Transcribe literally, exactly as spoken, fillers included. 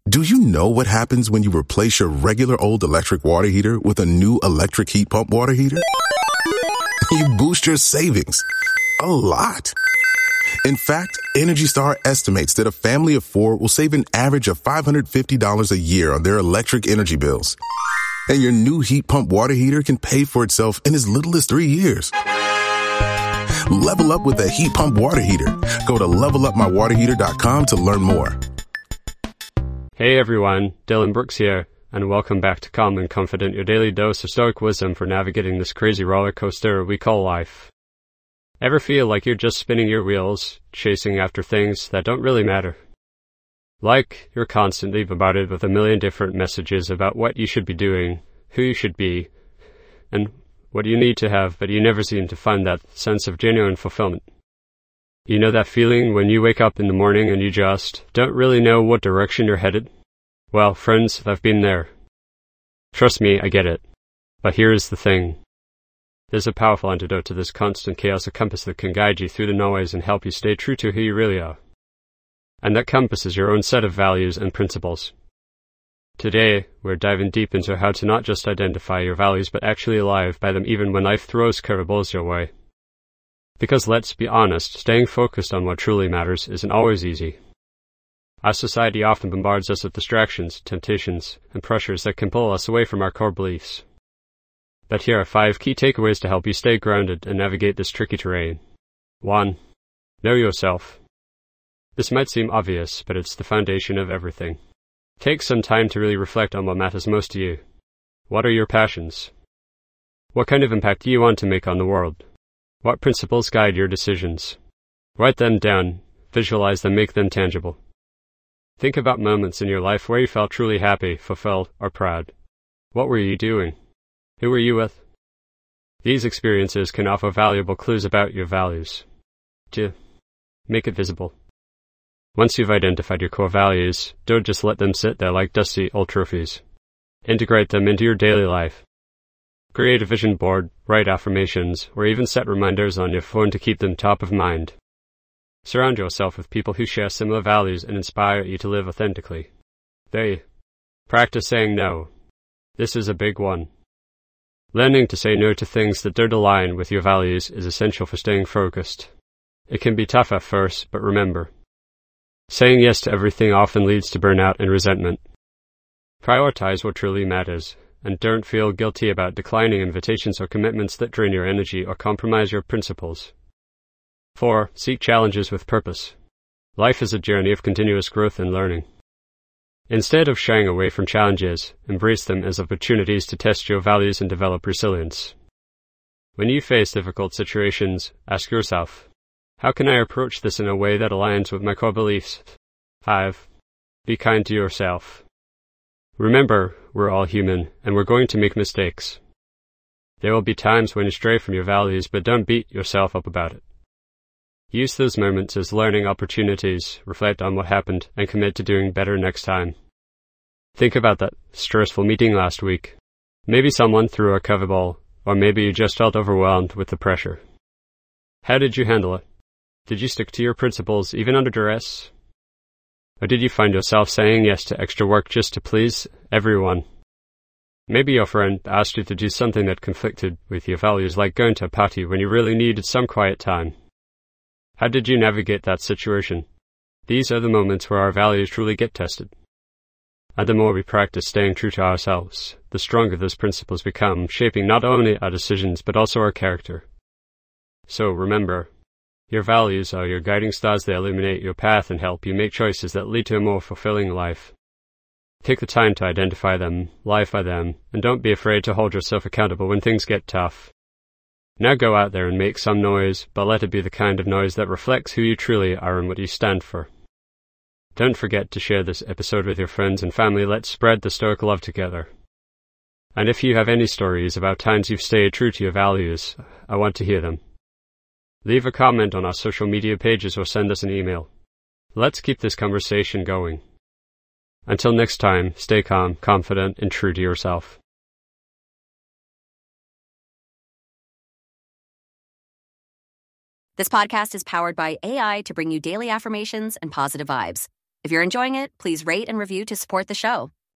Do you know what happens when you replace your regular old electric water heater with a new electric heat pump water heater? You boost your savings a lot. In fact, Energy Star estimates that a family of four will save an average of five hundred fifty dollars a year on their electric energy bills. And your new heat pump water heater can pay for itself in as little as three years. Level up with a heat pump water heater. Go to level up my water heater dot com to learn more. Hey everyone, Dylan Brooks here, and welcome back to Calm and Confident, your daily dose of stoic wisdom for navigating this crazy roller coaster we call life. Ever feel like you're just spinning your wheels, chasing after things that don't really matter? Like you're constantly bombarded with a million different messages about what you should be doing, who you should be, and what you need to have, but you never seem to find that sense of genuine fulfillment. You know that feeling when you wake up in the morning and you just don't really know what direction you're headed? Well, friends, I've been there. Trust me, I get it. But here's the thing. There's a powerful antidote to this constant chaos, a compass that can guide you through the noise and help you stay true to who you really are. And that compass is your own set of values and principles. Today, we're diving deep into how to not just identify your values, but actually live by them even when life throws curveballs your way. Because let's be honest, staying focused on what truly matters isn't always easy. Our society often bombards us with distractions, temptations, and pressures that can pull us away from our core beliefs. But here are five key takeaways to help you stay grounded and navigate this tricky terrain. one. Know yourself. This might seem obvious, but it's the foundation of everything. Take some time to really reflect on what matters most to you. What are your passions? What kind of impact do you want to make on the world? What principles guide your decisions? Write them down, visualize them, make them tangible. Think about moments in your life where you felt truly happy, fulfilled, or proud. What were you doing? Who were you with? These experiences can offer valuable clues about your values. two. Make it visible. Once you've identified your core values, don't just let them sit there like dusty old trophies. Integrate them into your daily life. Create a vision board, write affirmations, or even set reminders on your phone to keep them top of mind. Surround yourself with people who share similar values and inspire you to live authentically. three. Practice saying no. This is a big one. Learning to say no to things that don't align with your values is essential for staying focused. It can be tough at first, but remember, saying yes to everything often leads to burnout and resentment. Prioritize what truly matters, and don't feel guilty about declining invitations or commitments that drain your energy or compromise your principles. four. Seek challenges with purpose. Life is a journey of continuous growth and learning. Instead of shying away from challenges, embrace them as opportunities to test your values and develop resilience. When you face difficult situations, ask yourself, how can I approach this in a way that aligns with my core beliefs? five. Be kind to yourself. Remember, we're all human, and we're going to make mistakes. There will be times when you stray from your values, but don't beat yourself up about it. Use those moments as learning opportunities, reflect on what happened, and commit to doing better next time. Think about that stressful meeting last week. Maybe someone threw a curveball, or maybe you just felt overwhelmed with the pressure. How did you handle it? Did you stick to your principles even under duress? Or did you find yourself saying yes to extra work just to please everyone? Maybe your friend asked you to do something that conflicted with your values, like going to a party when you really needed some quiet time. How did you navigate that situation? These are the moments where our values truly get tested. And the more we practice staying true to ourselves, the stronger those principles become, shaping not only our decisions but also our character. So remember, your values are your guiding stars. They illuminate your path and help you make choices that lead to a more fulfilling life. Take the time to identify them, live by them, and don't be afraid to hold yourself accountable when things get tough. Now go out there and make some noise, but let it be the kind of noise that reflects who you truly are and what you stand for. Don't forget to share this episode with your friends and family. Let's spread the stoic love together. And if you have any stories about times you've stayed true to your values, I want to hear them. Leave a comment on our social media pages or send us an email. Let's keep this conversation going. Until next time, stay calm, confident, and true to yourself. This podcast is powered by A I to bring you daily affirmations and positive vibes. If you're enjoying it, please rate and review to support the show.